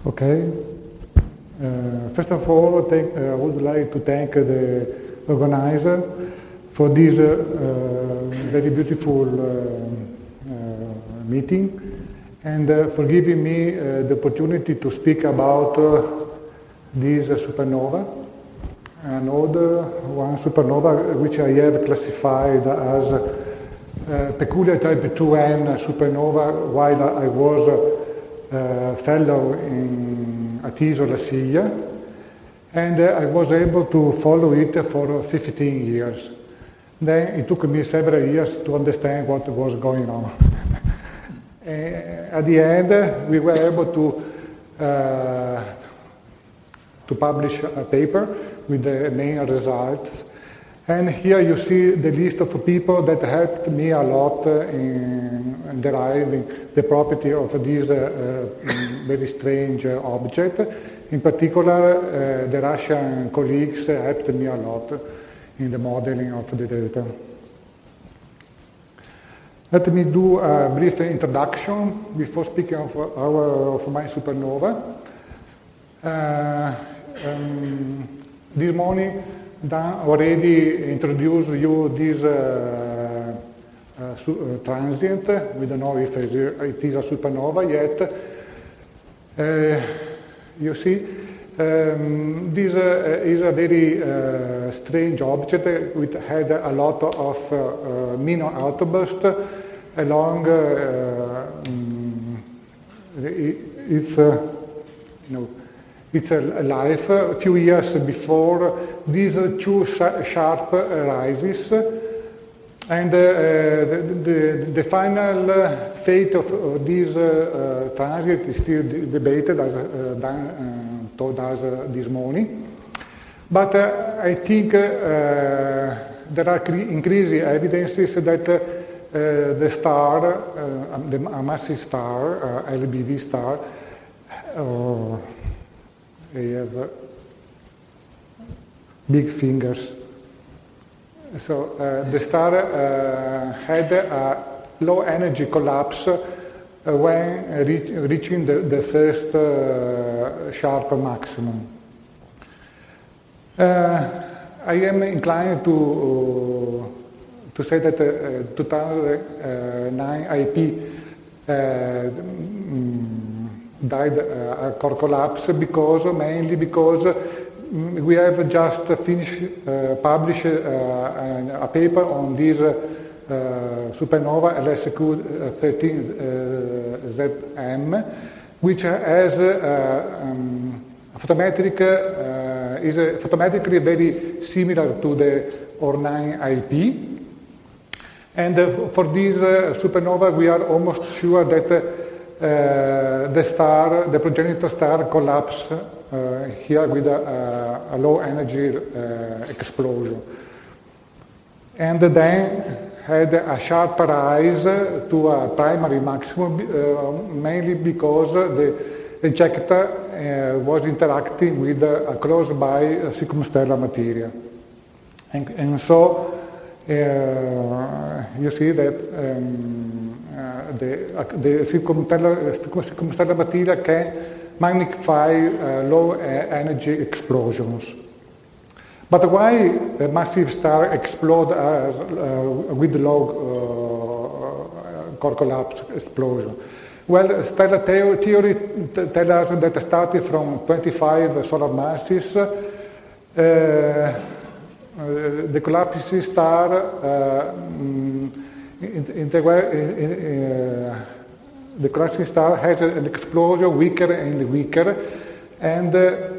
Okay. First of all, I would like to thank the organizer for this very beautiful meeting and for giving me the opportunity to speak about this supernova, an older one supernova which I have classified as peculiar type 2N supernova while I was fellow at Isola Silla, and I was able to follow it for 15 years. Then it took me several years to understand what was going on. At the end, we were able to publish a paper with the main results. And here you see the list of people that helped me a lot in deriving the property of this very strange object. In particular, the Russian colleagues helped me a lot in the modeling of the data. Let me do a brief introduction before speaking of my supernova. This morning, Dan already introduced you this transient. We don't know if it is a supernova yet. You see, this is a very strange object which had a lot of minor outbursts along its life. A few years before, these two sharp rises, and the final fate of this transient is still debated, as Dan told us this morning. But I think there are increasing evidences that the star, a massive star, LBV star, they have big fingers. So the star had a low energy collapse when reaching the first sharp maximum. I am inclined to say that 2009 IP died a core collapse mainly because we have just published a paper on this supernova LSQ 13ZM, which has is photometrically very similar to the OR9 IP. And for this supernova, we are almost sure that the progenitor star collapsed here with a low energy explosion. And then had a sharp rise to a primary maximum, mainly because the ejecta was interacting with a close-by circumstellar material. And so you see that the circumstellar material can magnify low energy explosions. But why a massive star explodes with low core collapse explosion? Well, stellar theory tells us that starting from 25 solar masses, the collapsing star the collapsing star has an explosion weaker and weaker, and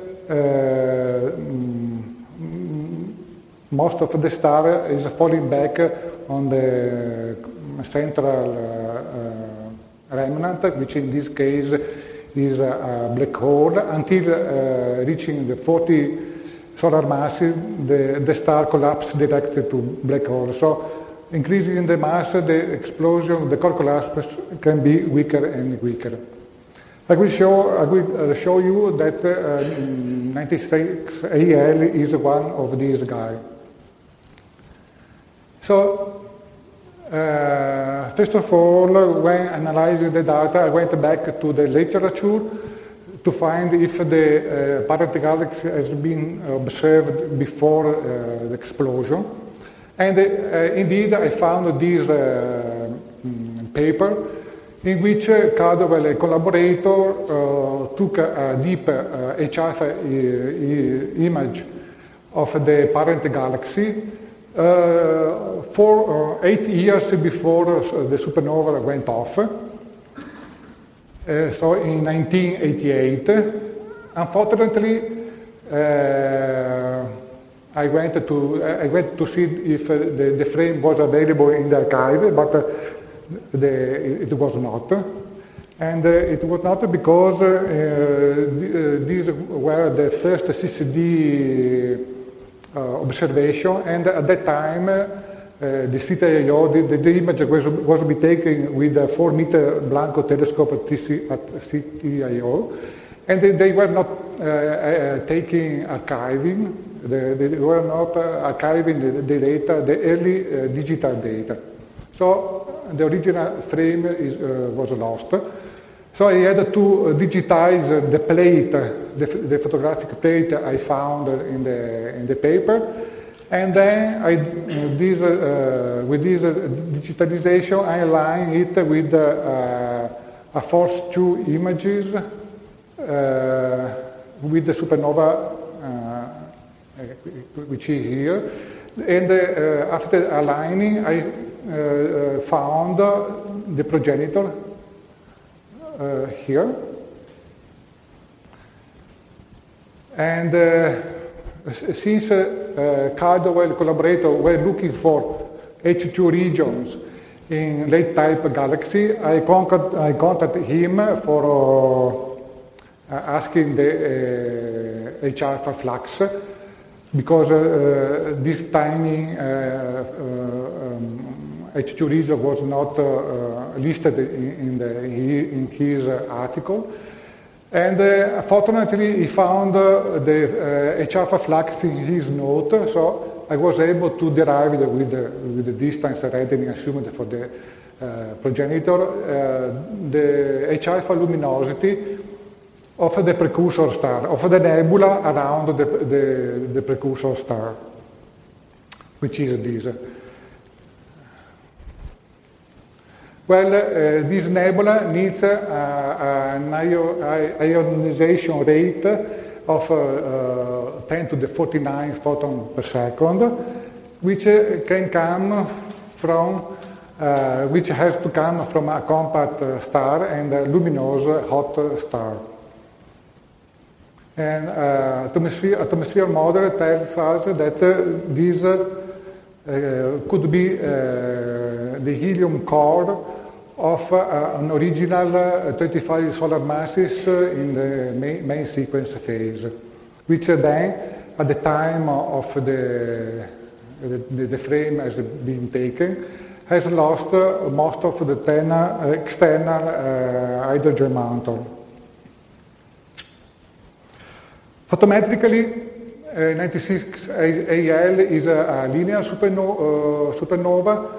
most of the star is falling back on the central remnant, which in this case is a black hole, until reaching the 40 solar masses, the star collapses directly to black hole. So increasing the mass, the explosion, the core collapse can be weaker and weaker. I will show you that 96 AL is one of these guys. So, first of all, when analyzing the data, I went back to the literature to find if the parent galaxy has been observed before the explosion. And indeed, I found this paper in which Caldwell, a collaborator, took a deep H-alpha image of the parent galaxy 8 years before the supernova went off. So in 1988. Unfortunately, I went to see if the frame was available in the archive, but it was not. And it was not because these were the first CCD observation, and at that time the CTIO, the image was to be taken with a 4-meter Blanco telescope at CTIO, and they were not taking archiving. They were not archiving the data, the early digital data. So the original frame was lost. So I had to digitize the plate, the photographic plate I found in the paper, and then with this digitalization I aligned it with a Force 2 images with the supernova, which is here. And after aligning, I found the progenitor here. And since Caldwell collaborator were looking for H2 regions in late type galaxy, I contacted him for asking the H-alpha flux, because this tiny H2 region was not listed in his article. And fortunately, he found the H-alpha flux in his note, so I was able to derive it with the distance Redeni assumed for the progenitor, the H-alpha luminosity of the precursor star, of the nebula around the precursor star, which is this. Well, this nebula needs an ionization rate of 10 to the 49 photons per second, which can come from, which has to come from a compact star and a luminous hot star. And atmosphere model tells us that this could be the helium core of an original 25 solar masses in the main sequence phase, which then, at the time of the frame has been taken, has lost most of the external hydrogen mantle. Photometrically, 96 AL is a linear supernova.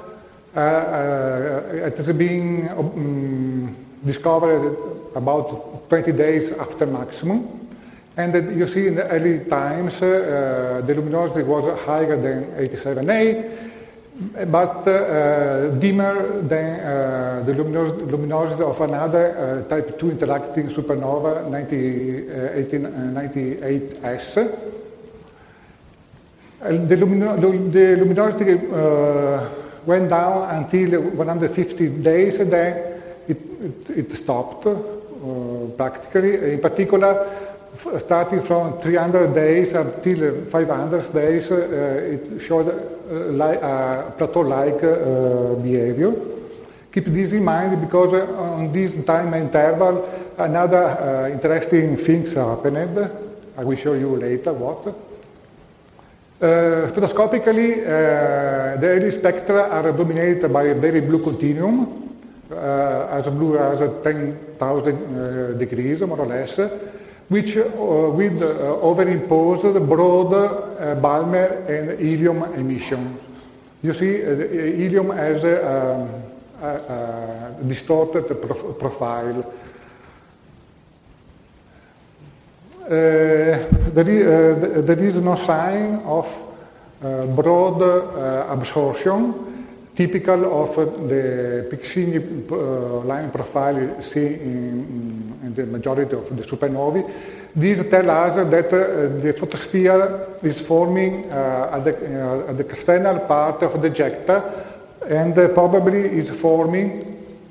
It has been discovered about 20 days after maximum. And you see in the early times, the luminosity was higher than 87A, but dimmer than the luminosity of another type 2 interacting supernova, 98S. The luminosity went down until 150 days, and then it stopped practically. In particular, starting from 300 days until 500 days, it showed a plateau-like behavior. Keep this in mind, because on this time interval, another interesting things happened. I will show you later what. Spectroscopically, the early spectra are dominated by a very blue continuum, as blue as 10,000 degrees, more or less, which with overimposed broad Balmer and helium emission. You see, helium has a distorted profile. there is no sign of broad absorption, typical of the Piccini line profile seen in the majority of the supernovae. These tell us that the photosphere is forming at the external part of the ejecta, and probably is forming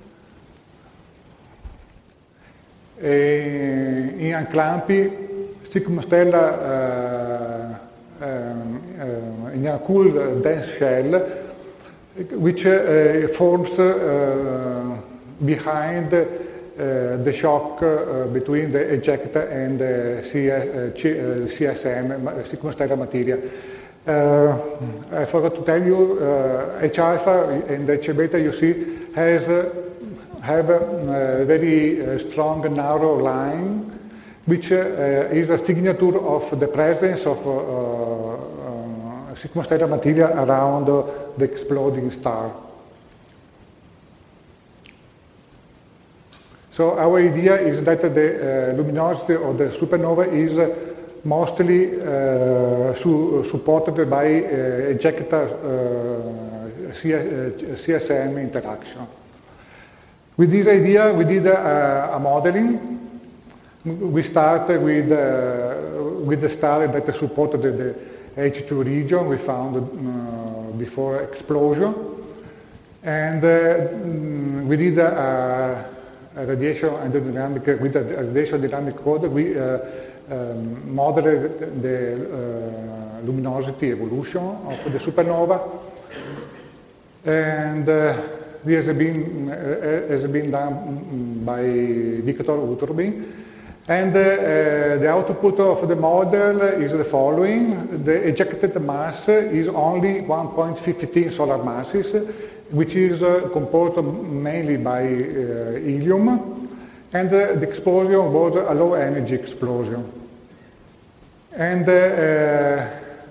in unclumpy circumstellar in a cool dense shell, which forms behind the shock between the ejecta and CSM, circumstellar materia. I forgot to tell you, H alpha and H beta, you see, have a very strong narrow line, which is a signature of the presence of circumstellar materia around the exploding star. So our idea is that the luminosity of the supernova is mostly supported by ejecta CSM interaction. With this idea, we did a modeling. We started with the star that supported the H2 region we found before explosion, and we did a radiation dynamic with a radiation dynamic code. We modeled the luminosity evolution of the supernova, and this has been done by Victor Uterbin. And the output of the model is the following. The ejected mass is only 1.15 solar masses, which is composed mainly by helium, and the explosion was a low energy explosion. And the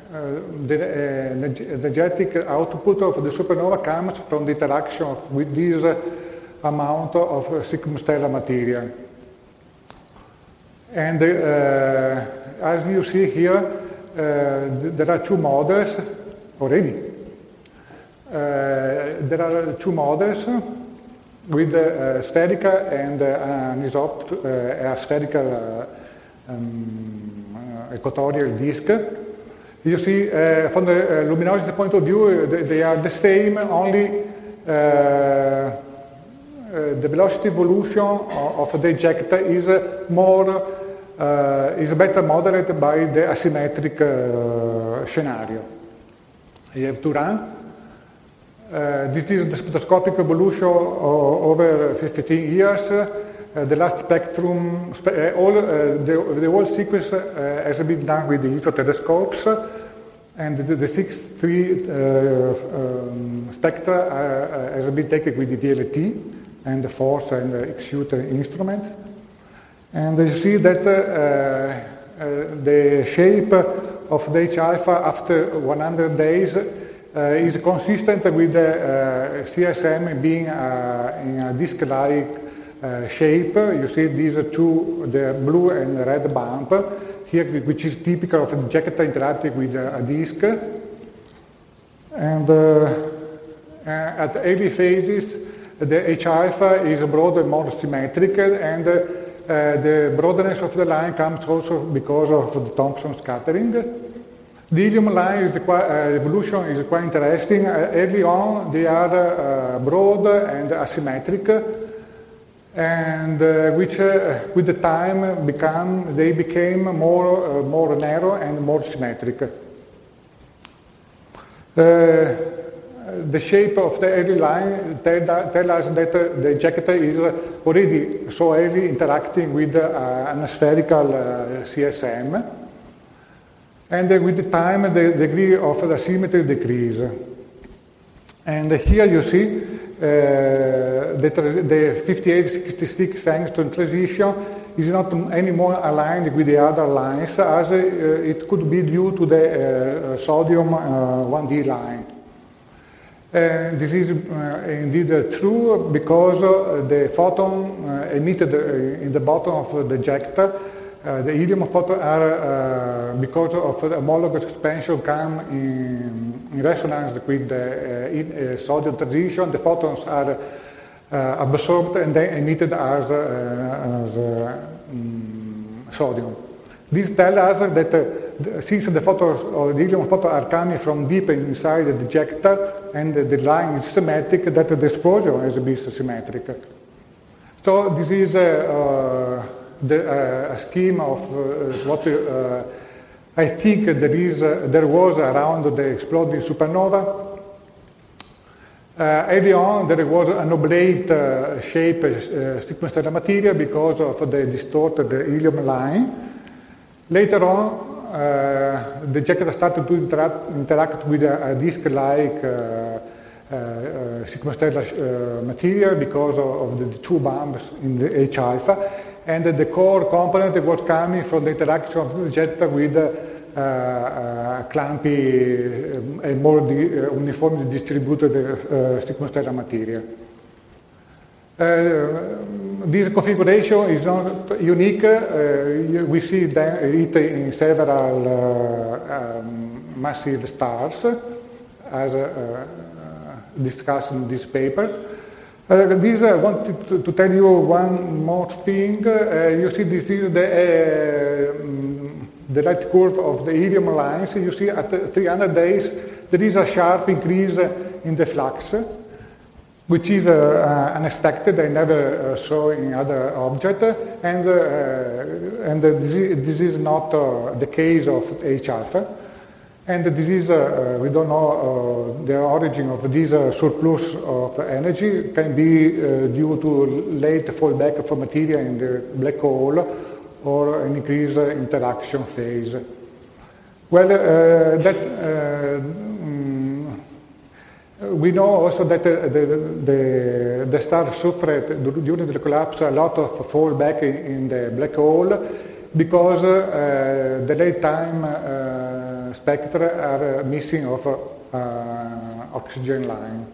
energetic output of the supernova comes from the interaction with this amount of circumstellar material. And as you see here, there are two models already. There are two models with a spherical and a spherical equatorial disk. You see, from the luminosity point of view, they are the same, only the velocity evolution of the ejecta is better moderated by the asymmetric scenario. You have to run. This is the spectroscopic evolution over 15 years. The last spectrum, the whole sequence has been done with the ISO telescopes, and the 6-3 spectra has been taken with the DLT and the force and the X-shoot instrument. And you see that the shape of the H alpha after 100 days is consistent with the CSM being in a disc-like shape. You see these two, the blue and red bump here, which is typical of an ejecta interacting with a disc. And at early phases, the H alpha is broader, more symmetric, and the broadness of the line comes also because of the Thomson scattering. The helium line evolution is quite interesting. Early on, they are broad and asymmetric, and which with the time they became more narrow and more symmetric. The shape of the early line tell us that the ejecta is already so early interacting with an spherical CSM, and with the time the degree of the symmetry decreases. And here you see the 5866 angstrom transition is not anymore aligned with the other lines, as it could be due to the sodium 1D line. This is indeed true because the photon emitted in the bottom of the ejecta the helium photons are, because of the homologous expansion, come in resonance with the sodium transition. The photons are absorbed and then emitted as sodium. This tells us that since the photons or the helium photons are coming from deep inside the ejector and the line is symmetric, that the explosion has been symmetric. So this is a scheme of what I think there was around the exploding supernova. Early on, there was an oblate shape stellar material because of the distorted helium line. Later on, the ejector started to interact with a disk-like stellar material because of the two bumps in the H-alpha, and the core component was coming from the interaction of the ejector with clumpy and more uniformly distributed stellar material. This configuration is not unique. We see it in several massive stars, as discussed in this paper. I wanted to tell you one more thing. You see, this is the light curve of the helium lines. You see, at 300 days, there is a sharp increase in the flux, which is unexpected. I never saw in other objects, and this is not the case of H-alpha. And this is, we don't know the origin of this surplus of energy. Can be due to late fallback of material in the black hole or an increased interaction phase. Well, we know also that the star suffered during the collapse a lot of fallback in the black hole because the late time spectra are missing of oxygen line.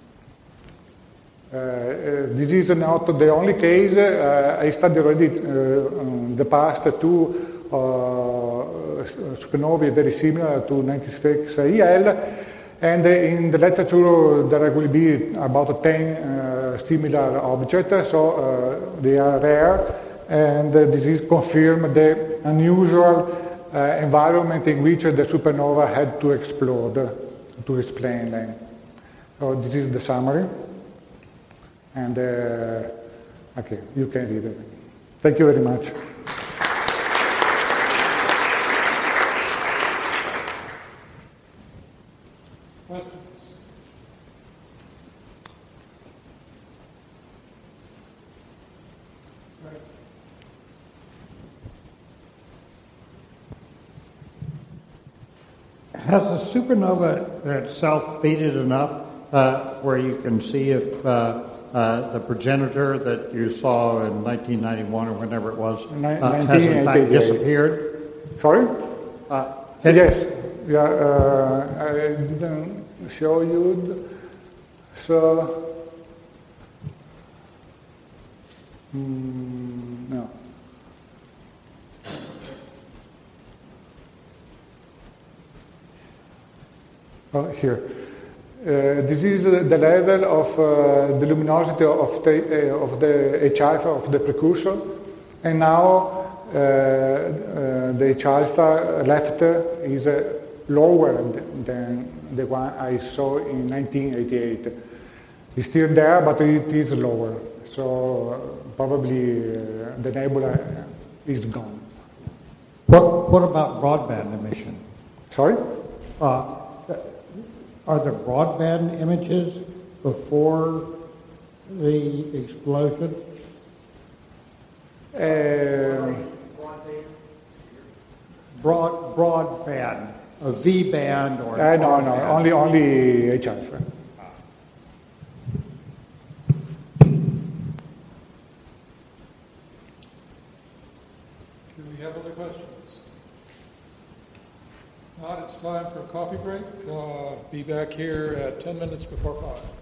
This is not the only case. I studied already the past two supernovae very similar to 96 EL, and in the literature there will be about 10 similar objects, so they are rare, and this is confirmed the unusual environment in which the supernova had to explode to explain them. So this is the summary, and okay, you can read it. Thank you very much. Questions? Right. Has the supernova itself faded enough where you can see if the progenitor that you saw in 1991 or whenever it was has in fact disappeared? Sorry? Yes. Yeah, I didn't show you. So, no. Oh, here. This is the level of the luminosity of the H-alpha of the precursor, and now the H-alpha left is lower than the one I saw in 1988. It's still there, but it is lower. So probably the nebula is gone. What about broadband emission? Sorry? Are there broadband images before the explosion? Broadband, a V band or no, only H-alpha. Do we have other questions? Not, it's time for a coffee break. Be back here at 10 minutes before 5.